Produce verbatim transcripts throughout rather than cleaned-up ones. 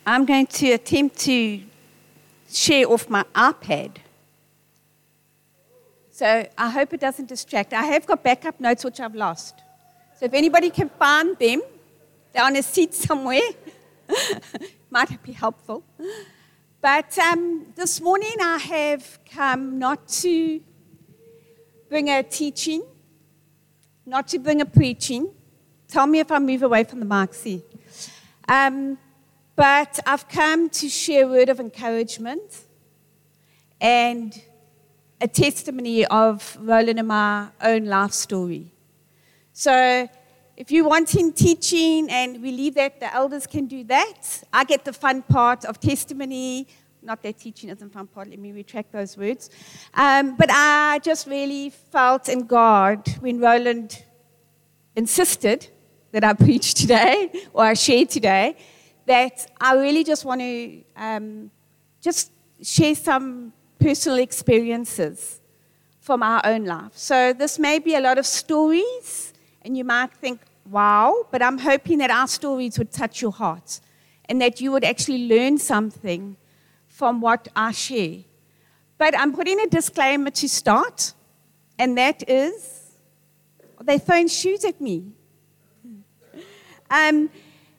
I'm going to attempt to share off my iPad. So I hope it doesn't distract. I have got backup notes which I've lost. So if anybody can find them, they're on a seat somewhere, might be helpful. But um, this morning I have come not to bring a teaching, not to bring a preaching. Tell me if I move away from the mic, see. Um, but I've come to share a word of encouragement and a testimony of Roland and my own life story. So if you're wanting teaching and we leave that, the elders can do that. I get the fun part of testimony. Not that teaching isn't fun part, let me retract those words. Um, but I just really felt in God when Roland insisted that I preach today, or I share today, that I really just want to um, just share some personal experiences from our own life. So this may be a lot of stories, and you might think, wow, but I'm hoping that our stories would touch your heart and that you would actually learn something from what I share. But I'm putting a disclaimer to start, and that is, they throwing shoes at me. Um,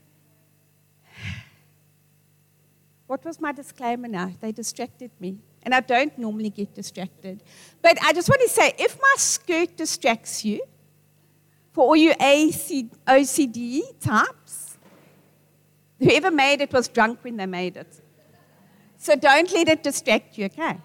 what was my disclaimer now? They distracted me. And I don't normally get distracted. But I just want to say, if my skirt distracts you, for all you O C D types, whoever made it was drunk when they made it. So don't let it distract you, okay?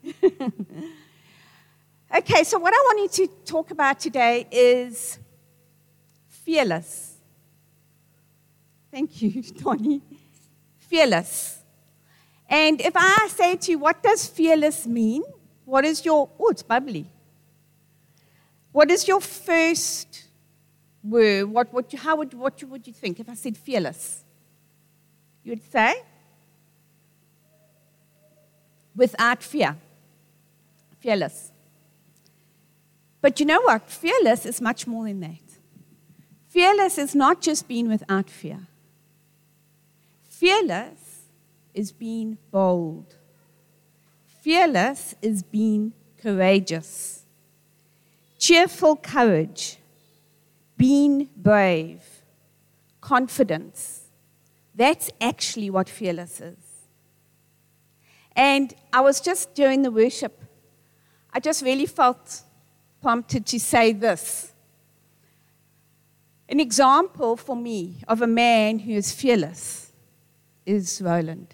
Okay, so what I want you to talk about today is fearless. Thank you, Tony. Fearless. And if I say to you, what does fearless mean? What is your, oh, it's bubbly. What is your first word? What, what, how would, what would you think if I said fearless? You would say? Without fear. Fearless. But you know what? Fearless is much more than that. Fearless is not just being without fear. Fearless is being bold. Fearless is being courageous. Cheerful courage. Being brave. Confidence. That's actually what fearless is. And I was just during the worship, I just really felt prompted to say this. An example for me of a man who is fearless is Roland.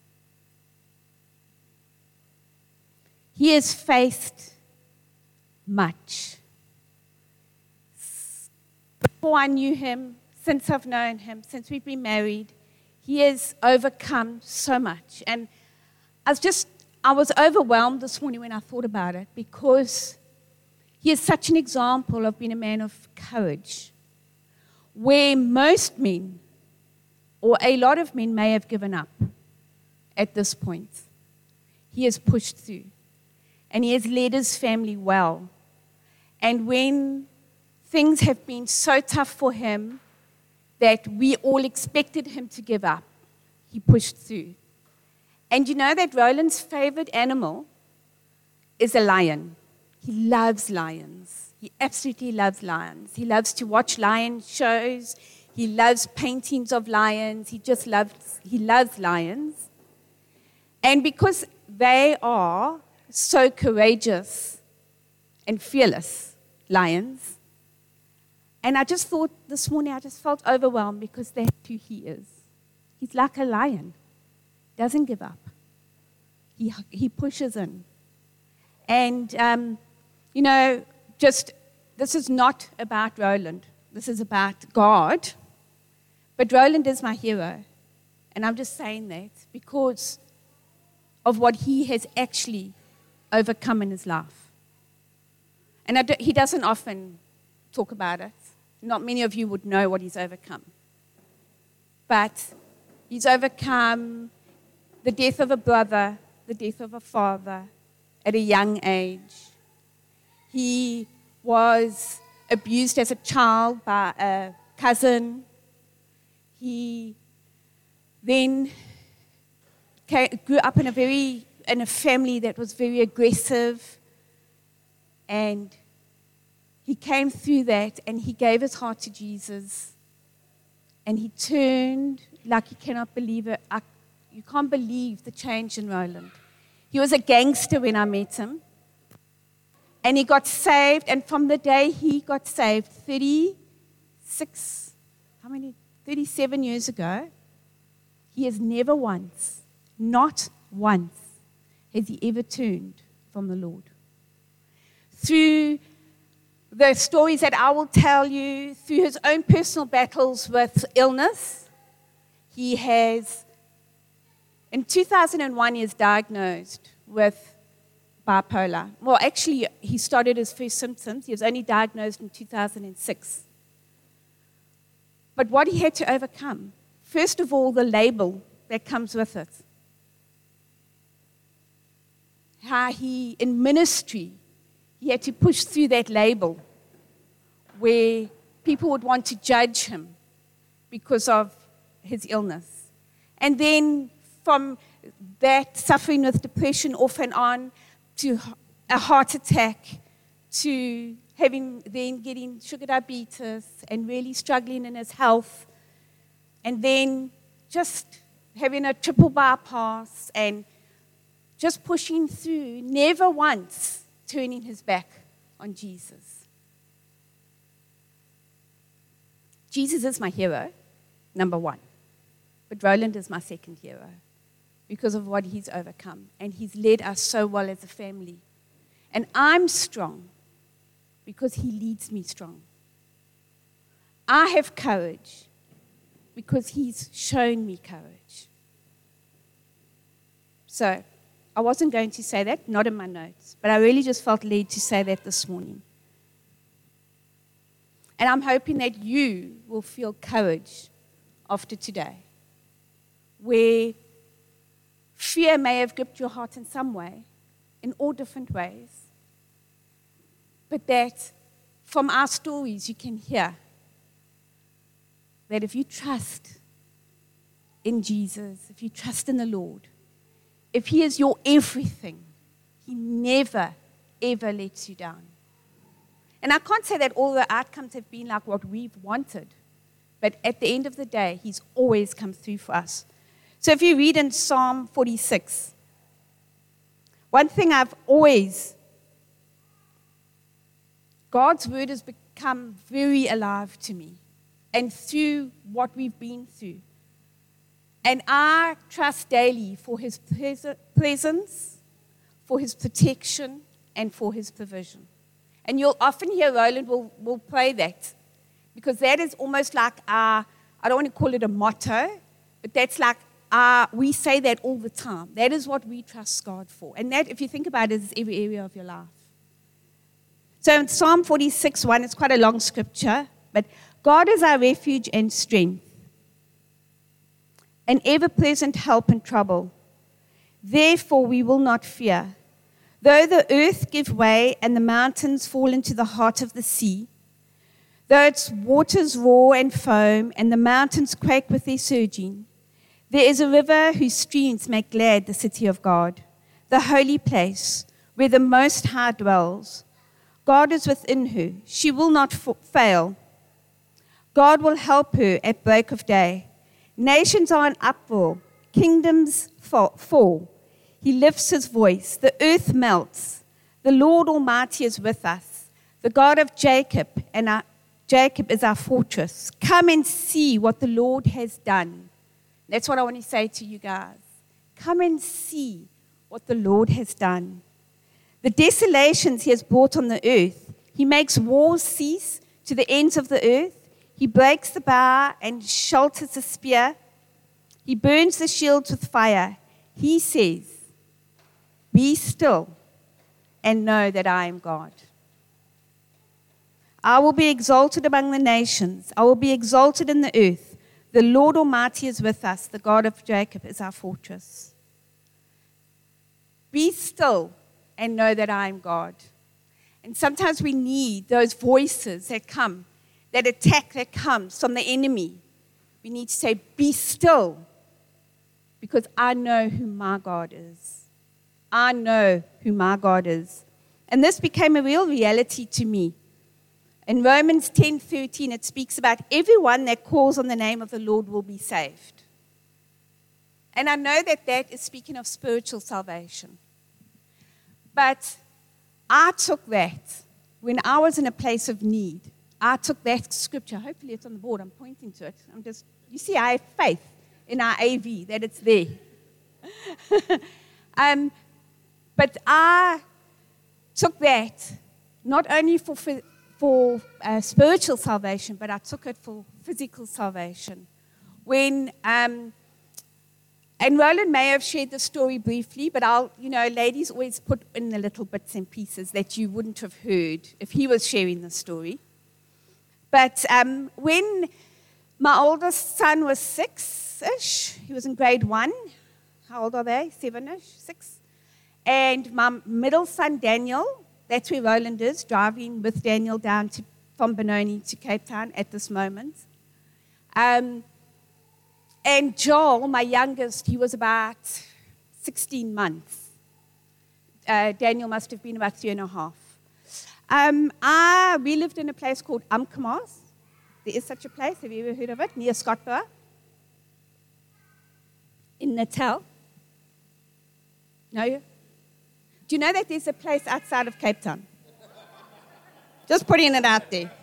He has faced much. Before I knew him, since I've known him, since we've been married, he has overcome so much. And I was just, I was overwhelmed this morning when I thought about it, because he is such an example of being a man of courage, where most men, or a lot of men, may have given up at this point. He has pushed through, and he has led his family well. And when things have been so tough for him that we all expected him to give up, he pushed through. And you know that Roland's favorite animal is a lion. He loves lions. He absolutely loves lions. He loves to watch lion shows. He loves paintings of lions. He just loves, he loves lions. And because they are so courageous and fearless lions, and I just thought this morning, I just felt overwhelmed because that's who he is. He's like a lion. Doesn't give up. He, he pushes in. And, um, you know, just, this is not about Roland. This is about God. But Roland is my hero. And I'm just saying that because of what he has actually overcome in his life. And I do, he doesn't often talk about it. Not many of you would know what he's overcome. But he's overcome the death of a brother, the death of a father at a young age. He was abused as a child by a cousin. He then grew up in a very in a family that was very aggressive, and he came through that, and he gave his heart to Jesus, and he turned like he cannot believe it. I, you can't believe the change in Roland. He was a gangster when I met him, and he got saved, and from the day he got saved, thirty-six, how many, thirty-seven years ago, he has never once, not once, has he ever turned from the Lord. Through the stories that I will tell you, through his own personal battles with illness, he has, in two thousand one, he was diagnosed with bipolar. Well, actually, he started his first symptoms. He was only diagnosed in two thousand six. But what he had to overcome, first of all, the label that comes with it. How he, in ministry, he had to push through that label where people would want to judge him because of his illness. And then from that, suffering with depression off and on, to a heart attack, to having then getting sugar diabetes and really struggling in his health, and then just having a triple bypass and just pushing through, never once turning his back on Jesus. Jesus is my hero, number one. But Roland is my second hero because of what he's overcome. And he's led us so well as a family. And I'm strong because he leads me strong. I have courage because he's shown me courage. So, I wasn't going to say that, not in my notes, but I really just felt led to say that this morning. And I'm hoping that you will feel courage after today, where fear may have gripped your heart in some way, in all different ways, but that from our stories you can hear that if you trust in Jesus, if you trust in the Lord, if he is your everything, he never, ever lets you down. And I can't say that all the outcomes have been like what we've wanted, but at the end of the day, he's always come through for us. So if you read in Psalm forty-six, one thing I've always, God's word has become very alive to me, and through what we've been through. And I trust daily for his presence, for his protection, and for his provision. And you'll often hear Roland will, will play that, because that is almost like our, I don't want to call it a motto, but that's like our, we say that all the time. That is what we trust God for. And that, if you think about it, is every area of your life. So in Psalm forty-six one, it's quite a long scripture, but God is our refuge and strength, an ever-present help in trouble. Therefore we will not fear. Though the earth give way and the mountains fall into the heart of the sea, though its waters roar and foam and the mountains quake with their surging, there is a river whose streams make glad the city of God, the holy place where the Most High dwells. God is within her. She will not fail. God will help her at break of day. Nations are in uproar. Kingdoms fall. He lifts his voice. The earth melts. The Lord Almighty is with us. The God of Jacob, and our, Jacob is our fortress. Come and see what the Lord has done. That's what I want to say to you guys. Come and see what the Lord has done. The desolations he has brought on the earth. He makes wars cease to the ends of the earth. He breaks the bow and shelters the spear. He burns the shields with fire. He says, be still and know that I am God. I will be exalted among the nations. I will be exalted in the earth. The Lord Almighty is with us. The God of Jacob is our fortress. Be still and know that I am God. And sometimes we need those voices that come, that attack that comes from the enemy. We need to say, be still, because I know who my God is. I know who my God is. And this became a real reality to me. In Romans ten thirteen, it speaks about everyone that calls on the name of the Lord will be saved. And I know that that is speaking of spiritual salvation. But I took that when I was in a place of need. I took that scripture. Hopefully it's on the board. I'm pointing to it. I'm just, you see, I have faith in our A V that it's there. um, but I took that not only for for uh, spiritual salvation, but I took it for physical salvation. When um, and Roland may have shared the story briefly, but I'll, you know, ladies always put in the little bits and pieces that you wouldn't have heard if he was sharing the story. But um, when my oldest son was six-ish, he was in grade one. How old are they? Seven-ish, six. And my middle son, Daniel, that's where Roland is, driving with Daniel down to, from Benoni to Cape Town at this moment. Um, and Joel, my youngest, he was about sixteen months. Uh, Daniel must have been about three and a half. Um, I, we lived in a place called Umkomaas. There is such a place. Have you ever heard of it? Near Scottsboro. In Natal. No? Do you know that there's a place outside of Cape Town? Just putting it out there.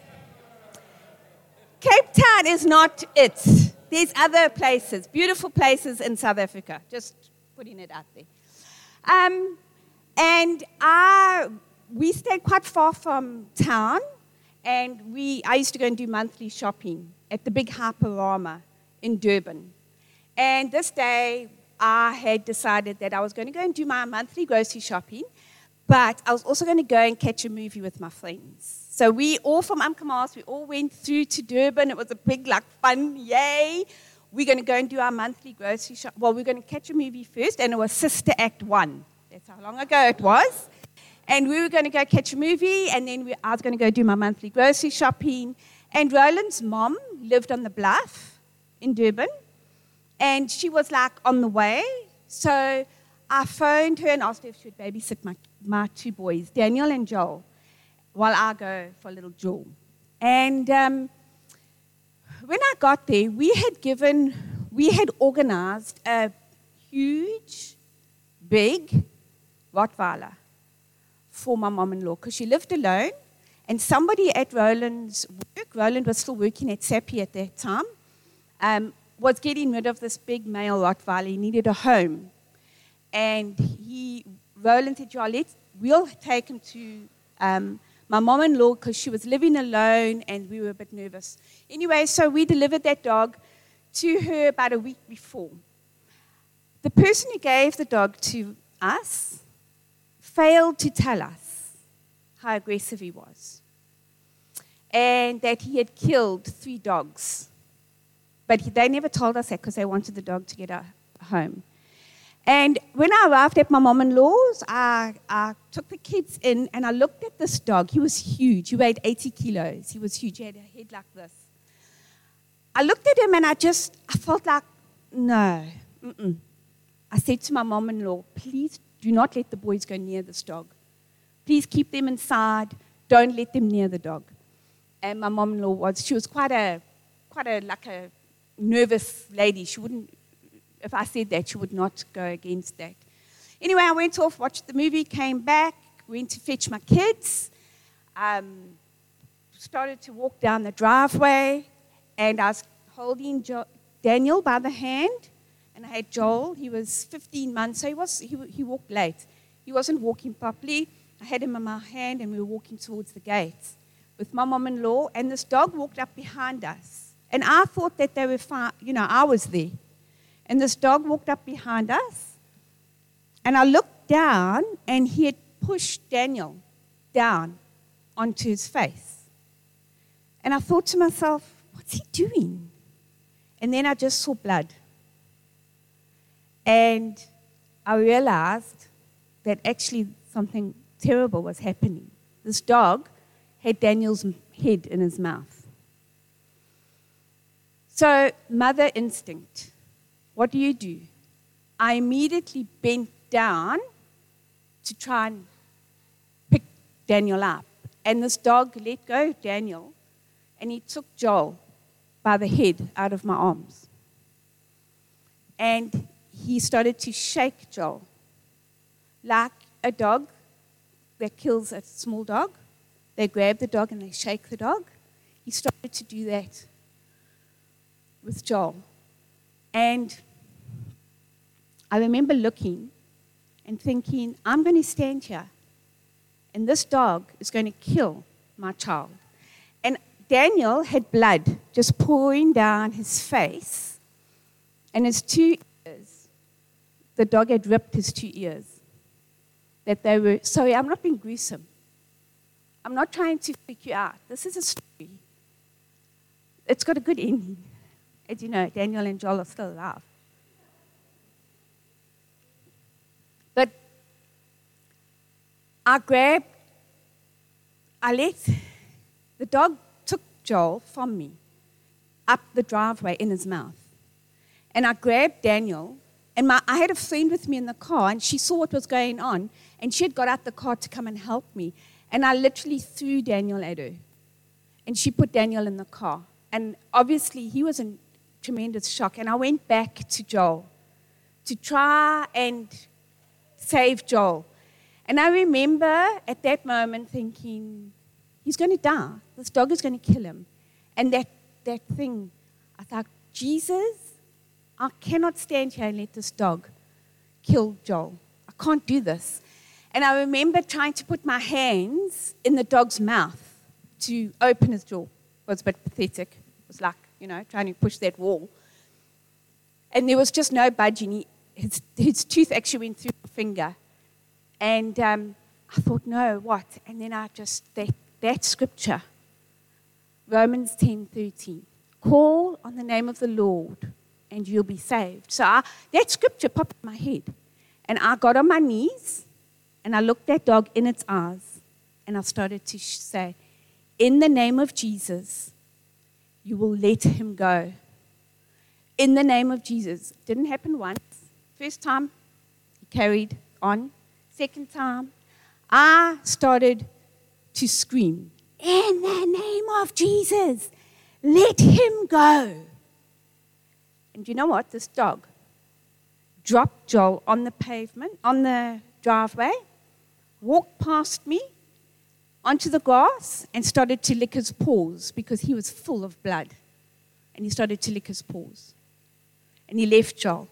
Cape Town is not it. There's other places, beautiful places in South Africa. Just putting it out there. Um, and I, we stayed quite far from town, and we, I used to go and do monthly shopping at the big Hyperama in Durban. And this day, I had decided that I was going to go and do my monthly grocery shopping, but I was also going to go and catch a movie with my friends. So we all from Umkomaas, we all went through to Durban. It was a big, like, fun, yay. We're going to go and do our monthly grocery shop. Well, we're going to catch a movie first, and it was Sister Act one. That's how long ago it was. And we were going to go catch a movie, and then we, I was going to go do my monthly grocery shopping. And Roland's mom lived on the bluff in Durban, and she was, like, on the way. So I phoned her and asked her if she would babysit my, my two boys, Daniel and Joel, while I go for a little jaunt. And um, when I got there, we had given, we had organized a huge, big Rottweiler for my mom-in-law, because she lived alone, and somebody at Roland's work, Roland was still working at SAPI at that time, um, was getting rid of this big male Rottweiler. He needed a home. And he, Roland said, yeah, let's, we'll take him to um, my mom-in-law, because she was living alone and we were a bit nervous. Anyway, so we delivered that dog to her about a week before. The person who gave the dog to us failed to tell us how aggressive he was, and that he had killed three dogs. But he, they never told us that because they wanted the dog to get a home. And when I arrived at my mom-in-law's, I, I took the kids in, and I looked at this dog. He was huge. He weighed eighty kilos. He was huge. He had a head like this. I looked at him, and I just, I felt like, no. Mm-mm. I said to my mom-in-law, please do not let the boys go near this dog. Please keep them inside. Don't let them near the dog. And my mom-in-law was, she was quite a, quite a, like a nervous lady. She wouldn't, if I said that, she would not go against that. Anyway, I went off, watched the movie, came back, went to fetch my kids, um, started to walk down the driveway, and I was holding jo- Daniel by the hand, and I had Joel. He was fifteen months, so he was he, he walked late. He wasn't walking properly. I had him in my hand, and we were walking towards the gate with my mom-in-law, and this dog walked up behind us. And I thought that they were fine, you know, I was there. And this dog walked up behind us, and I looked down, and he had pushed Daniel down onto his face. And I thought to myself, what's he doing? And then I just saw blood. And I realized that actually something terrible was happening. This dog had Daniel's head in his mouth. So, mother instinct. What do you do? I immediately bent down to try and pick Daniel up. And this dog let go of Daniel, and he took Joel by the head out of my arms. And he started to shake Joel like a dog that kills a small dog. They grab the dog and they shake the dog. He started to do that with Joel. And I remember looking and thinking, I'm going to stand here, and this dog is going to kill my child. And Daniel had blood just pouring down his face, and his two ears, the dog had ripped his two ears. That they were, sorry, I'm not being gruesome. I'm not trying to freak you out. This is a story. It's got a good ending. As you know, Daniel and Joel are still alive. But I grabbed, I let, the dog took Joel from me up the driveway in his mouth. And I grabbed Daniel, and my, I had a friend with me in the car, and she saw what was going on, and she had got out the car to come and help me. And I literally threw Daniel at her. And she put Daniel in the car. And obviously, he was in tremendous shock. And I went back to Joel to try and save Joel. And I remember at that moment thinking, he's going to die. This dog is going to kill him. And that, that thing, I thought, Jesus, I cannot stand here and let this dog kill Joel. I can't do this. And I remember trying to put my hands in the dog's mouth to open his jaw. It was a bit pathetic. It was like, you know, trying to push that wall. And there was just no budging. He, his, his tooth actually went through my finger. And um, I thought, no, what? And then I just, that, that scripture, Romans ten thirteen, call on the name of the Lord and you'll be saved. So I, that scripture popped in my head. And I got on my knees. And I looked that dog in its eyes, and I started to say, in the name of Jesus, you will let him go. In the name of Jesus. It didn't happen once. First time, he carried on. Second time, I started to scream, in the name of Jesus, let him go. And you know what? This dog dropped Joel on the pavement, on the driveway, walked past me onto the grass and started to lick his paws because he was full of blood. And he started to lick his paws. And he left Joel.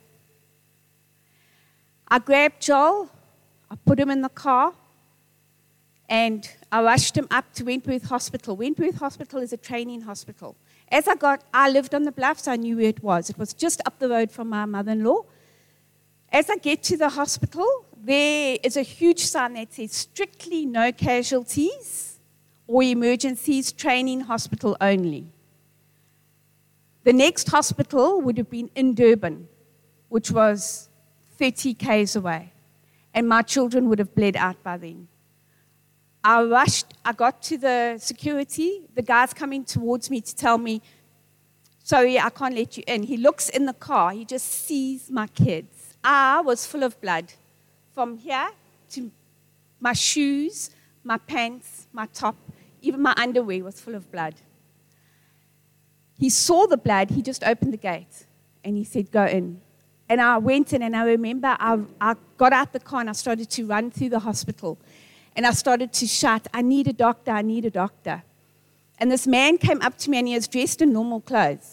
I grabbed Joel, I put him in the car, and I rushed him up to Wentworth Hospital. Wentworth Hospital is a training hospital. As I got, I lived on the bluffs, I knew where it was. It was just up the road from my mother-in-law. As I get to the hospital, there is a huge sign that says strictly no casualties or emergencies, training hospital only. The next hospital would have been in Durban, which was thirty kays away, and my children would have bled out by then. I rushed, I got to the security, the guy's coming towards me to tell me, sorry, I can't let you in. He looks in the car, he just sees my kids. I was full of blood from here to my shoes, my pants, my top, even my underwear was full of blood. He saw the blood, he just opened the gate and he said, go in. And I went in and I remember I, I got out the car and I started to run through the hospital. And I started to shout, I need a doctor, I need a doctor. And this man came up to me and he was dressed in normal clothes.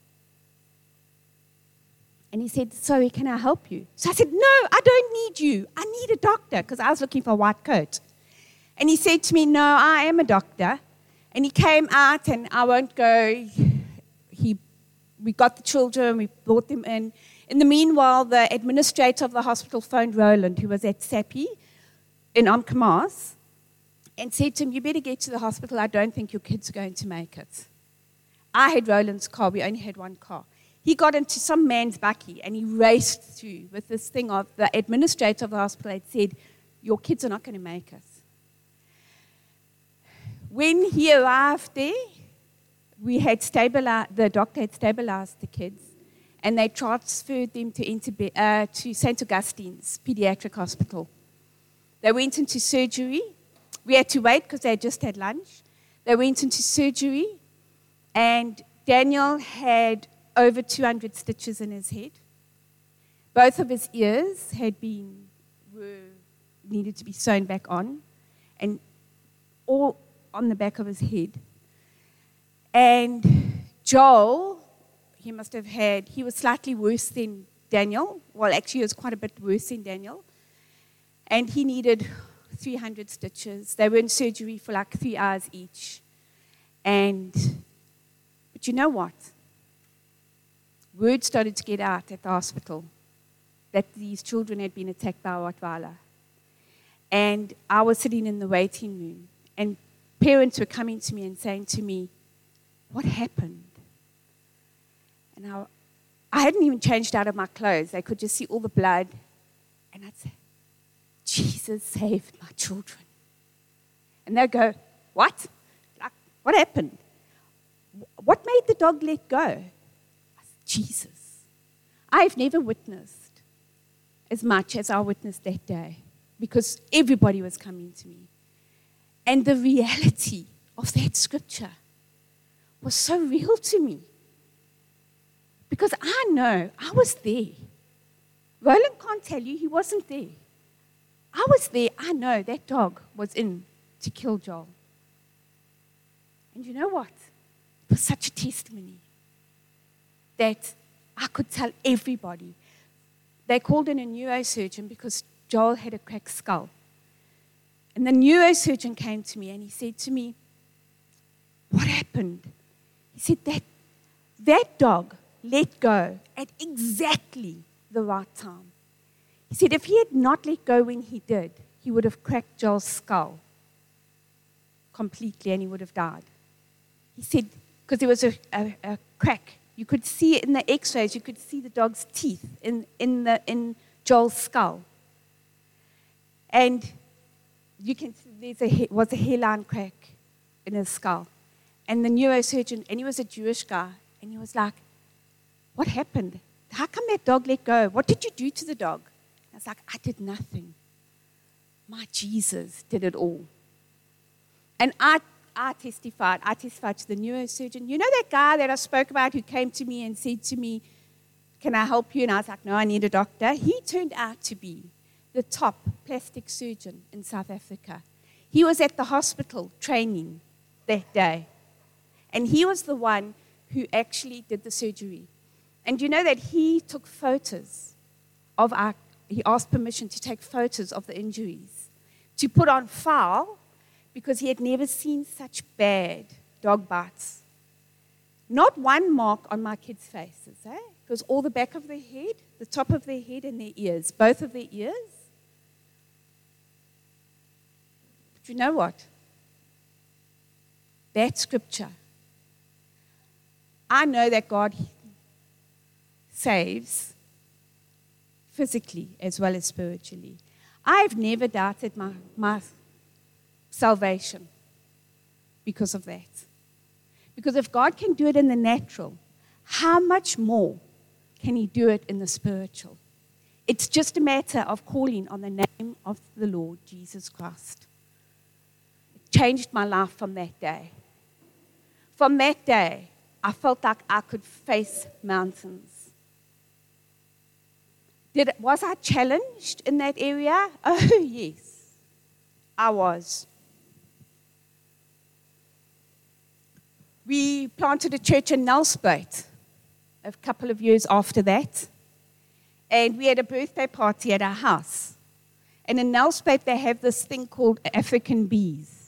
And he said, sorry, can I help you? So I said, no, I don't need you. I need a doctor, because I was looking for a white coat. And he said to me, no, I am a doctor. And he came out, and I won't go. He, we got the children, we brought them in. In the meanwhile, the administrator of the hospital phoned Roland, who was at SAPI in Omkemas, and said to him, you better get to the hospital. I don't think your kids are going to make it. I had Roland's car. We only had one car. He got into some man's bakkie and he raced through with this thing of the administrator of the hospital had said, your kids are not going to make it. When he arrived there, we had stabilized, the doctor had stabilized the kids. and they transferred them to, Interbe- uh, to Saint Augustine's Pediatric Hospital. They went into surgery. We had to wait because they had just had lunch. They went into surgery, and Daniel had over two hundred stitches in his head. Both of his ears had been, were, needed to be sewn back on, and all on the back of his head. And Joel, he must have had, he was slightly worse than Daniel. Well, actually, he was quite a bit worse than Daniel. And he needed three hundred stitches. They were in surgery for like three hours each. And, but you know what? Word started to get out at the hospital that these children had been attacked by Rottweiler. And I was sitting in the waiting room, and parents were coming to me and saying to me, what happened? And I, I hadn't even changed out of my clothes. They could just see all the blood. And I'd say, Jesus saved my children. And they'd go, what? Like, what happened? What made the dog let go? I said, Jesus. I've never witnessed as much as I witnessed that day, because everybody was coming to me. And the reality of that scripture was so real to me. Because I know, I was there. Roland can't tell you he wasn't there. I was there. I know that dog was in to kill Joel. And you know what? It was such a testimony that I could tell everybody. They called in a neurosurgeon because Joel had a cracked skull. And the neurosurgeon came to me and he said to me, what happened? He said, that, that dog let go at exactly the right time. He said, if he had not let go when he did, he would have cracked Joel's skull completely and he would have died. He said, because there was a, a, a crack. You could see it in the x-rays. You could see the dog's teeth in, in, the, in Joel's skull. And you can see there was a hairline crack in his skull. And the neurosurgeon, and he was a Jewish guy, and he was like, what happened? How come that dog let go? What did you do to the dog? I was like, I did nothing. My Jesus did it all. And I I testified. I testified to the neurosurgeon. You know that guy that I spoke about who came to me and said to me, can I help you? And I was like, no, I need a doctor. He turned out to be the top plastic surgeon in South Africa. He was at the hospital training that day. And he was the one who actually did the surgery. And you know that he took photos of our, he asked permission to take photos of the injuries, to put on file, because he had never seen such bad dog bites. Not one mark on my kids' faces, eh? It was all the back of their head, the top of their head, and their ears, both of their ears. But you know what? That scripture, I know that God saves physically as well as spiritually. I've never doubted my, my salvation because of that. Because if God can do it in the natural, how much more can He do it in the spiritual? It's just a matter of calling on the name of the Lord Jesus Christ. It changed my life from that day. From that day, I felt like I could face mountains. Did it, was I challenged in that area? Oh, yes, I was. We planted a church in Nelspruit a couple of years after that. And we had a birthday party at our house. And in Nelspruit, they have this thing called African bees.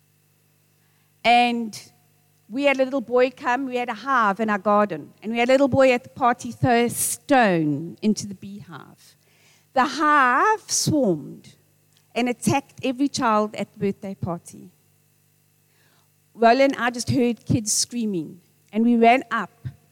And we had a little boy come. We had a hive in our garden. And we had a little boy at the party throw a stone into the beehive. The hive swarmed and attacked every child at the birthday party. Roland and I just heard kids screaming, and we ran up.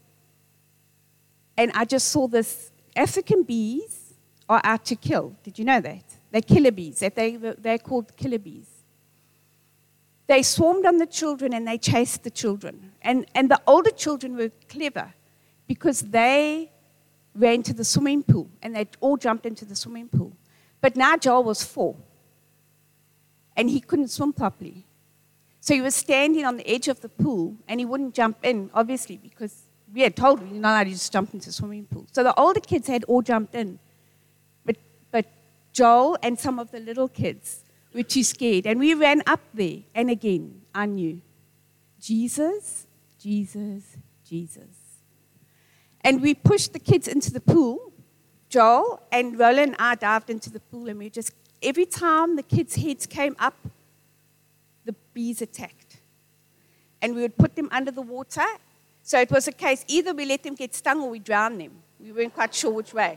And I just saw this. African bees are out to kill. Did you know that? They're killer bees. That they, they're called killer bees. They swarmed on the children, and they chased the children. And, and the older children were clever because they ran to the swimming pool, and they all jumped into the swimming pool. But now Joel was four, and he couldn't swim properly. So he was standing on the edge of the pool, and he wouldn't jump in, obviously, because we had told him, you're not allowed to just jump into the swimming pool. So the older kids had all jumped in. But, but Joel and some of the little kids were too scared. And we ran up there, and again, I knew, Jesus, Jesus, Jesus. And we pushed the kids into the pool. Joel and Roland and I dived into the pool, and we just, every time the kids' heads came up, the bees attacked. And we would put them under the water. So it was a case, either we let them get stung or we drown them. We weren't quite sure which way.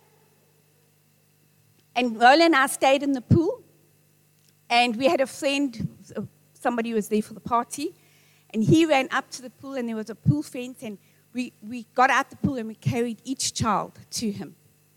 And Roland and I stayed in the pool. And we had a friend, somebody who was there for the party. And he ran up to the pool, and there was a pool fence. And we, we got out the pool, and we carried each child to him,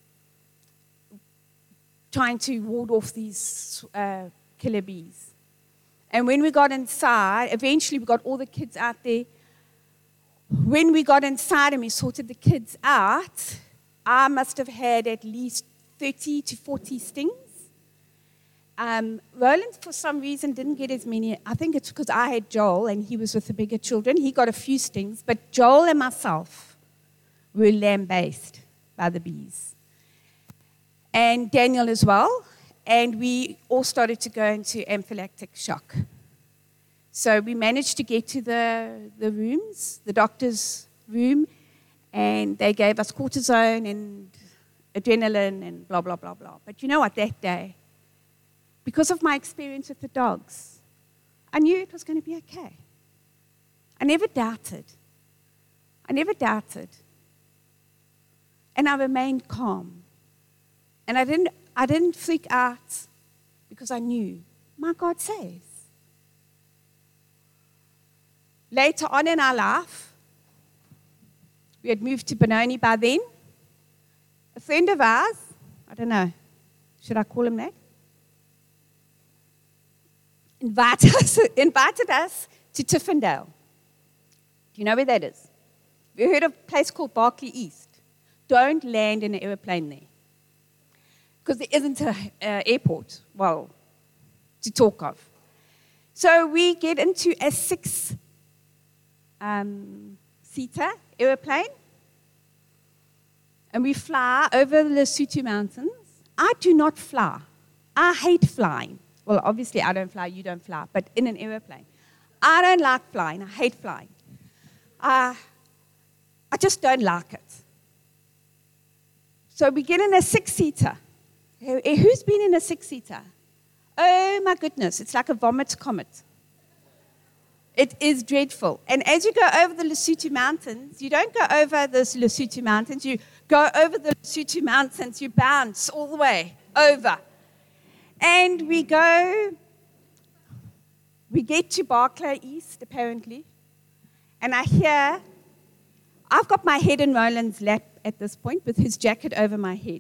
trying to ward off these uh, killer bees. And when we got inside, eventually we got all the kids out there. When we got inside and we sorted the kids out, I must have had at least thirty to forty stings. Um, Roland, for some reason, didn't get as many. I think it's because I had Joel and he was with the bigger children. He got a few stings, but Joel and myself were lambasted by the bees. And Daniel as well. And we all started to go into anaphylactic shock. So we managed to get to the, the rooms, the doctor's room, and they gave us cortisone and adrenaline and blah, blah, blah, blah. But you know what, that day, because of my experience with the dogs, I knew it was going to be okay. I never doubted. I never doubted. And I remained calm. And I didn't I didn't freak out because I knew my God saves. Later on in our life, we had moved to Benoni by then. A friend of ours, I don't know, should I call him that? Invited us, invited us to Tiffindale. Do you know where that is? We heard of a place called Berkeley East. Don't land in an airplane there. Because there isn't an uh, airport, well, to talk of. So we get into a six-seater um, airplane, and we fly over the Lesotho Mountains. I do not fly. I hate flying. Well, obviously I don't fly, you don't fly, but in an airplane. I don't like flying. I hate flying. Uh, I just don't like it. So we get in a six-seater. Who's been in a six-seater? Oh, my goodness. It's like a vomit comet. It is dreadful. And as you go over the Lesotho Mountains, you don't go over the Lesotho Mountains. You go over the Lesotho Mountains. You bounce all the way over. And we go, we get to Berkeley East, apparently. And I hear, I've got my head in Roland's lap at this point with his jacket over my head.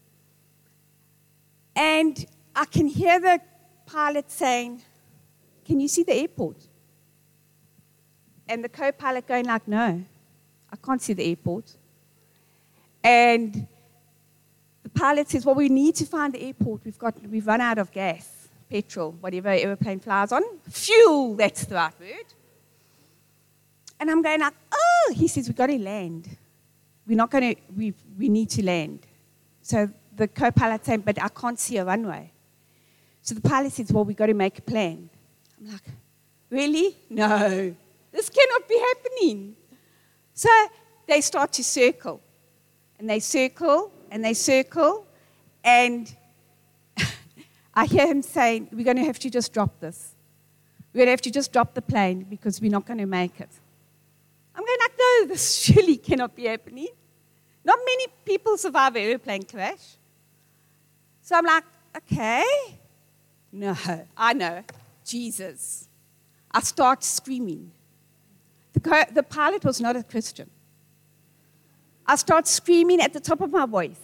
And I can hear the pilot saying, "Can you see the airport?" And the co-pilot going like, "No, I can't see the airport." And the pilot says, "Well, we need to find the airport. We've got, we've run out of gas, petrol, whatever airplane flies on. Fuel, that's the right word." And I'm going like, "Oh," he says, "We've got to land. We're not going to, we we need to land." So the co-pilot saying, "But I can't see a runway." So the pilot says, "Well, we've got to make a plan." I'm like, "Really? No, this cannot be happening." So they start to circle. And they circle, and they circle, and I hear him saying, "We're going to have to just drop this. We're going to have to just drop the plane because we're not going to make it." I'm going like, "No, this surely cannot be happening. Not many people survive an airplane crash." So I'm like, "Okay." No, I know. Jesus. I start screaming. The, co- the pilot was not a Christian. I start screaming at the top of my voice,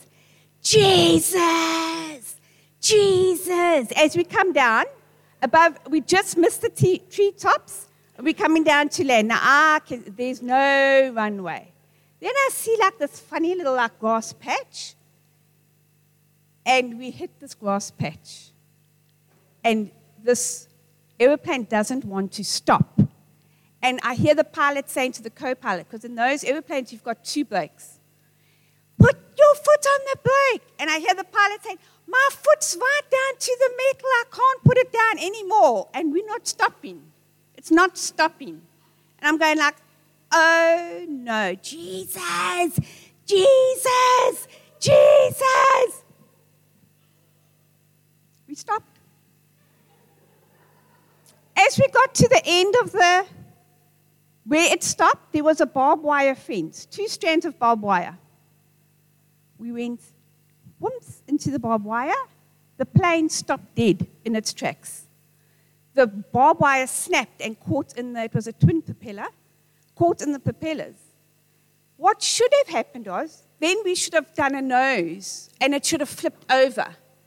"Jesus! Jesus!" As we come down, above, we just missed the t- treetops, and we're coming down to land. Now, I can, there's no runway. Then I see like this funny little like grass patch. And we hit this grass patch. And this airplane doesn't want to stop. And I hear the pilot saying to the co-pilot, because in those airplanes you've got two brakes. Put your foot on the brake. And I hear the pilot saying, my foot's right down to the metal. I can't put it down anymore. And we're not stopping. It's not stopping. And I'm going like, oh no, Jesus, Jesus, Jesus. We stopped. As we got to the end of the, where it stopped, there was a barbed wire fence, two strands of barbed wire. We went whoops into the barbed wire. The plane stopped dead in its tracks. The barbed wire snapped and caught in the, it was a twin propeller, caught in the propellers. What should have happened was, then we should have done a nose and it should have flipped over.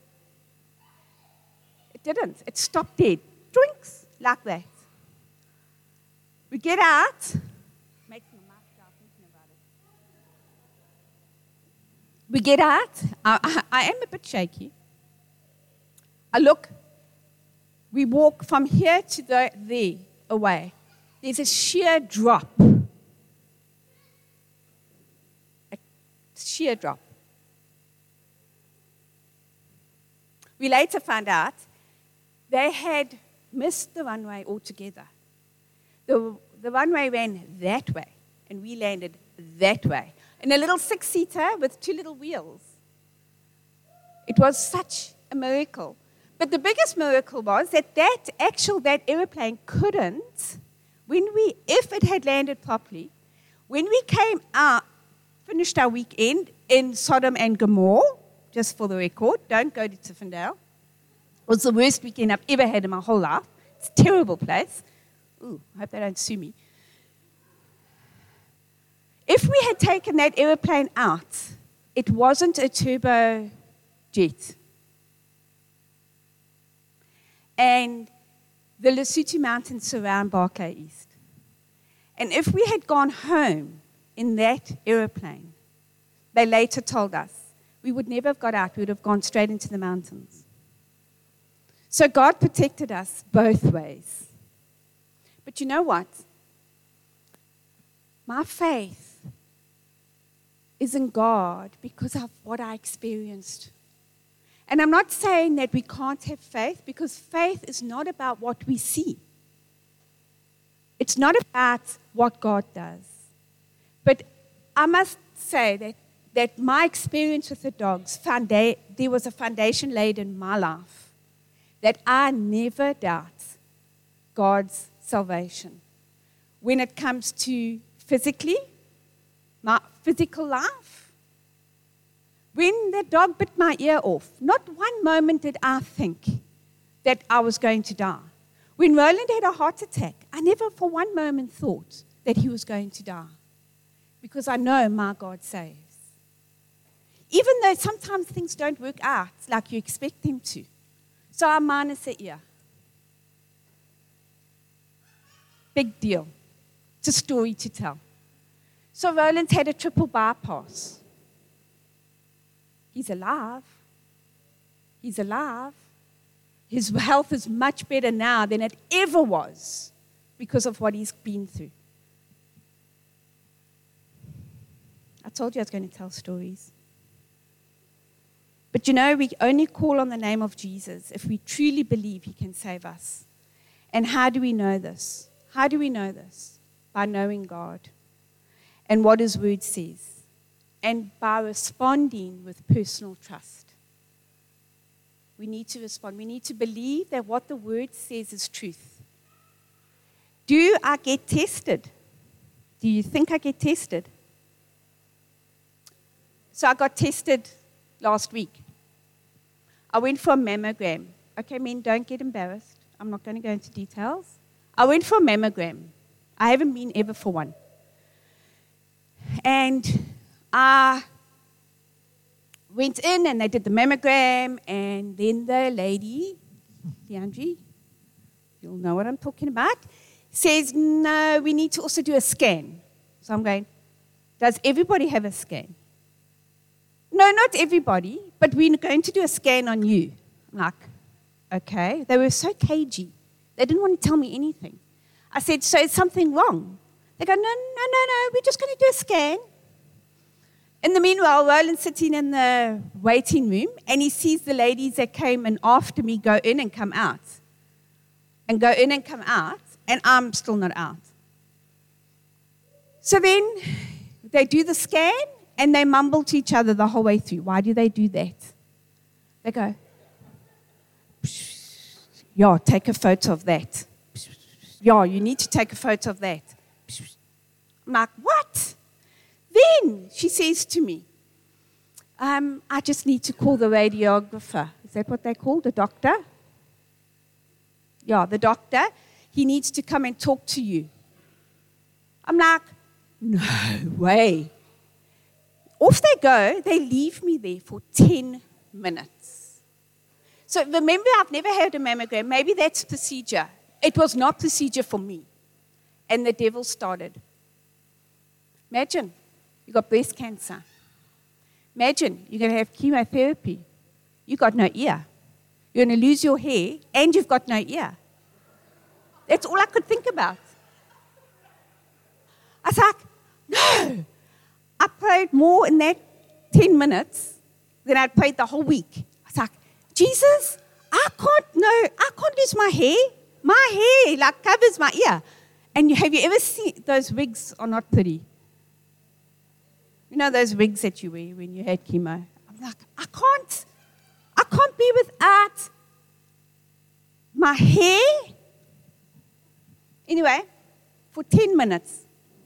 It didn't. It stopped dead. Drinks like that. We get out. Makes my mouth dry thinking about it. We get out. I, I, I am a bit shaky. I look. We walk from here to the, there, away. There's a sheer drop. A sheer drop. We later found out they had missed the runway altogether. The, the runway ran that way, and we landed that way. In a little six-seater with two little wheels. It was such a miracle. But the biggest miracle was that that actual, that airplane couldn't, when we, if it had landed properly, when we came out, finished our weekend in Sodom and Gomorrah, just for the record, don't go to Tiffindale. It was the worst weekend I've ever had in my whole life. It's a terrible place. Ooh, I hope they don't sue me. If we had taken that airplane out, it wasn't a turbo jet. And the Lesotho Mountains surround Barclay East. And if we had gone home in that airplane, they later told us, we would never have got out. We would have gone straight into the mountains. So God protected us both ways. But you know what? My faith is in God because of what I experienced. And I'm not saying that we can't have faith, because faith is not about what we see. It's not about what God does. But I must say that, that my experience with the dogs, found there was a foundation laid in my life that I never doubt God's salvation. When it comes to physically, my physical life, when the dog bit my ear off, not one moment did I think that I was going to die. When Roland had a heart attack, I never for one moment thought that he was going to die, because I know my God saves. Even though sometimes things don't work out like you expect them to. So I minus a ear. Big deal. It's a story to tell. So Roland's had a triple bypass. He's alive. He's alive. His health is much better now than it ever was because of what he's been through. I told you I was going to tell stories. But you know, we only call on the name of Jesus if we truly believe he can save us. And how do we know this? How do we know this? By knowing God and what his word says. And by responding with personal trust. We need to respond. We need to believe that what the word says is truth. Do I get tested? Do you think I get tested? So I got tested last week. I went for a mammogram. Okay, men, don't get embarrassed. I'm not going to go into details. I went for a mammogram. I haven't been ever for one. And I went in and they did the mammogram, and then the lady, DeAndre, you'll know what I'm talking about, says, no, we need to also do a scan. So I'm going, Does everybody have a scan? No, not everybody, but we're going to do a scan on you. I'm like, okay. They were so cagey. They didn't want to tell me anything. I said, so is something wrong? They go, no, no, no, no, we're just going to do a scan. In the meanwhile, Roland's sitting in the waiting room, and he sees the ladies that came in after me go in and come out. And go in and come out, and I'm still not out. So then they do the scan, and they mumble to each other the whole way through. Why do they do that? They go, yeah, take a photo of that. Yeah, you need to take a photo of that. I'm like, what? Then she says to me, um, I just need to call the radiographer. Is that what they call the doctor? Yeah, the doctor. He needs to come and talk to you. I'm like, no way. Off they go. They leave me there for ten minutes. So remember, I've never had a mammogram. Maybe that's procedure. It was not procedure for me. And the devil started. Imagine, you got breast cancer. Imagine, you're going to have chemotherapy. You got no ear. You're going to lose your hair, and you've got no ear. That's all I could think about. I was like, no. I prayed more in that ten minutes than I'd prayed the whole week. I was like, Jesus, I can't, no, I can't lose my hair. My hair, like, covers my ear. And you, have you ever seen, those wigs are not pretty. You know those wigs that you wear when you had chemo? I'm like, I can't, I can't be without my hair. Anyway, for ten minutes.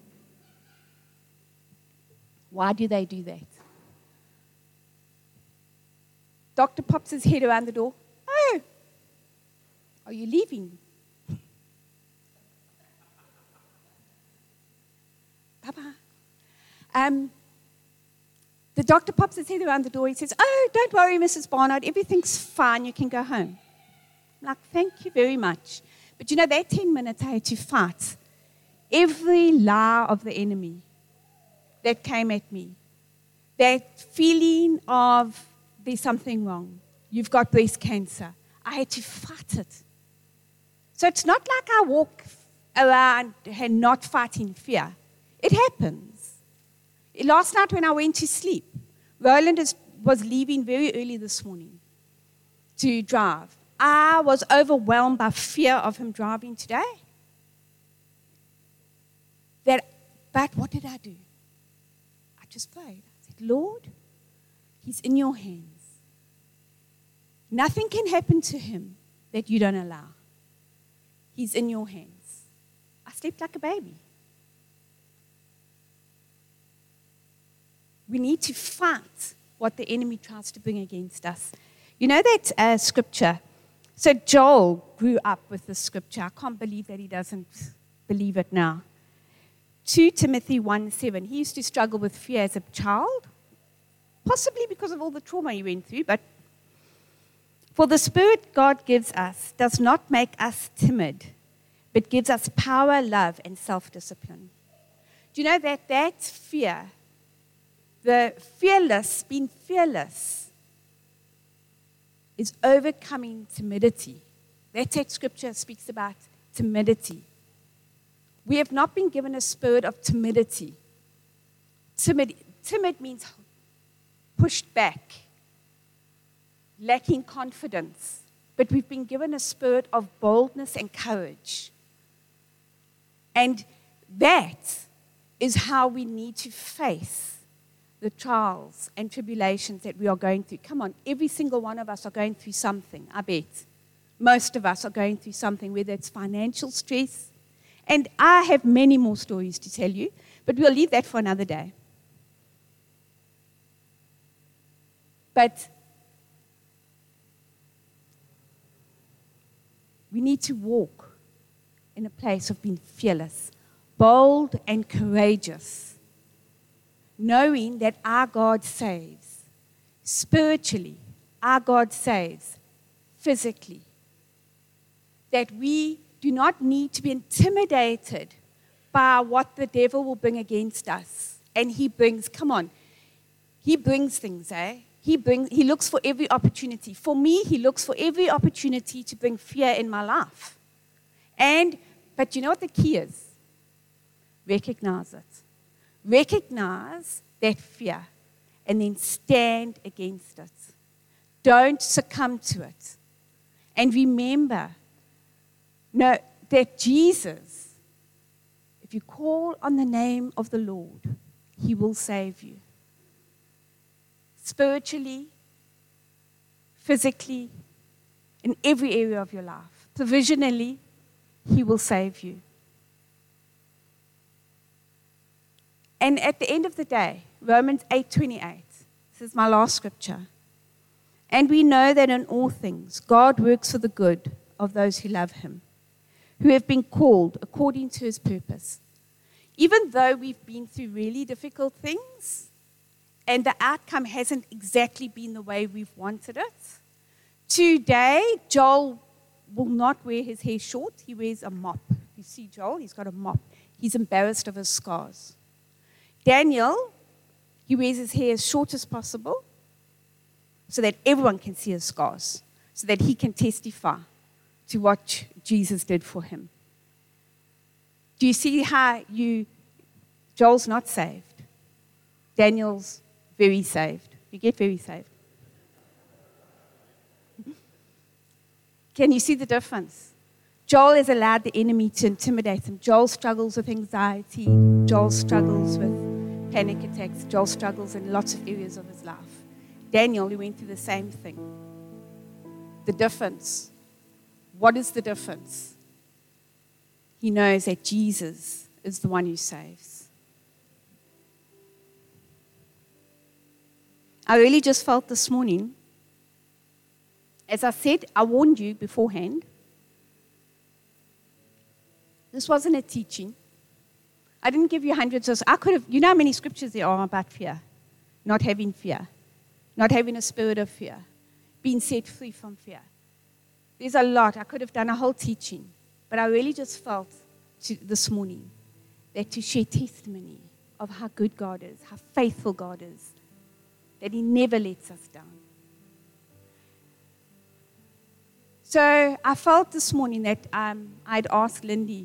Why do they do that? Doctor pops his head around the door. Oh, are you leaving? Bye-bye. Um, the doctor pops his head around the door. He says, oh, don't worry, Missus Barnard. Everything's fine. You can go home. I'm like, thank you very much. But you know, that ten minutes I had to fight every lie of the enemy that came at me. That feeling of there's something wrong. You've got breast cancer. I had to fight it. So it's not like I walk around and not fighting fear. It happens. Last night when I went to sleep, Roland is, was leaving very early this morning to drive. I was overwhelmed by fear of him driving today. That, but what did I do? I just prayed. I said, Lord, he's in your hands. Nothing can happen to him that you don't allow. He's in your hands. I slept like a baby. We need to fight what the enemy tries to bring against us. You know that uh, scripture? So Joel grew up with this scripture. I can't believe that he doesn't believe it now. Second Timothy one seven. He used to struggle with fear as a child, possibly because of all the trauma he went through, but for the Spirit God gives us does not make us timid, but gives us power, love, and self-discipline. Do you know that that fear, the fearless, being fearless, is overcoming timidity. That's what Scripture speaks about, timidity. We have not been given a spirit of timidity. Timid, timid means pushed back, lacking confidence. But we've been given a spirit of boldness and courage. And that is how we need to face the trials and tribulations that we are going through. Come on, every single one of us are going through something, I bet. Most of us are going through something, whether it's financial stress. And I have many more stories to tell you, but we'll leave that for another day. But we need to walk in a place of being fearless, bold and courageous, knowing that our God saves. Spiritually, our God saves. Physically. That we do not need to be intimidated by what the devil will bring against us. And he brings, come on, he brings things, eh? He brings, he looks for every opportunity. For me, he looks for every opportunity to bring fear in my life. And, but you know what the key is? Recognize it. Recognize that fear and then stand against it. Don't succumb to it. And remember, no, that Jesus, if you call on the name of the Lord, he will save you. Spiritually, physically, in every area of your life. Provisionally, he will save you. And at the end of the day, Romans eight twenty-eight, this is my last scripture. And we know that in all things, God works for the good of those who love him, who have been called according to his purpose. Even though we've been through really difficult things, and the outcome hasn't exactly been the way we've wanted it, today, Joel will not wear his hair short. He wears a mop. You see Joel? He's got a mop. He's embarrassed of his scars. Daniel, he wears his hair as short as possible so that everyone can see his scars, so that he can testify to what Jesus did for him. Do you see how you, Joel's not saved? Daniel's very saved. You get very saved. Can you see the difference? Joel has allowed the enemy to intimidate him. Joel struggles with anxiety. Joel struggles with panic attacks. Joel struggles in lots of areas of his life. Daniel, he went through the same thing. The difference. What is the difference? He knows that Jesus is the one who saves. I really just felt this morning, as I said, I warned you beforehand. This wasn't a teaching. I didn't give you hundreds of, I could have, you know how many scriptures there are about fear? Not having fear. Not having a spirit of fear. Being set free from fear. There's a lot. I could have done a whole teaching. But I really just felt to, this morning that to share testimony of how good God is, how faithful God is, that he never lets us down. So I felt this morning that um, I'd asked Lindy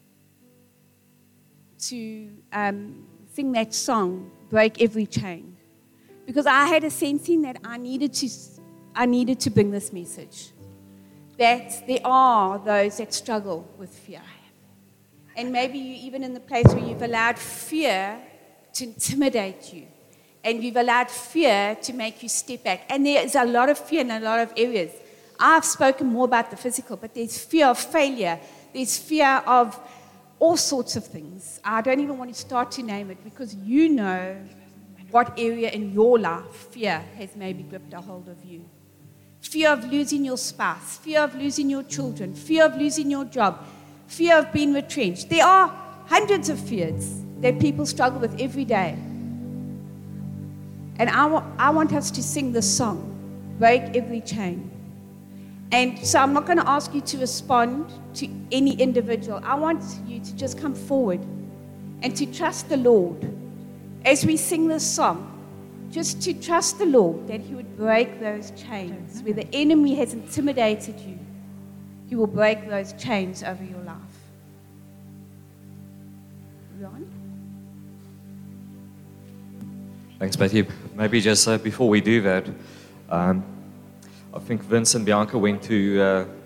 to um, sing that song, Break Every Chain, because I had a sensing that I needed to, I needed to bring this message, that there are those that struggle with fear. And maybe you're even in the place where you've allowed fear to intimidate you, and you've allowed fear to make you step back. And there is a lot of fear in a lot of areas. I've spoken more about the physical, but there's fear of failure. There's fear of all sorts of things. I don't even want to start to name it, because you know what area in your life fear has maybe gripped a hold of you. Fear of losing your spouse, fear of losing your children, fear of losing your job, fear of being retrenched. There are hundreds of fears that people struggle with every day. And I, wa- I want us to sing this song, Break Every Chain. And so I'm not going to ask you to respond to any individual. I want you to just come forward and to trust the Lord. As we sing this song, just to trust the Lord that he would break those chains. Where the enemy has intimidated you, he will break those chains over your life. Ron? Thanks, Betty. Maybe just uh, before we do that, um, I think Vince and Bianca went to uh,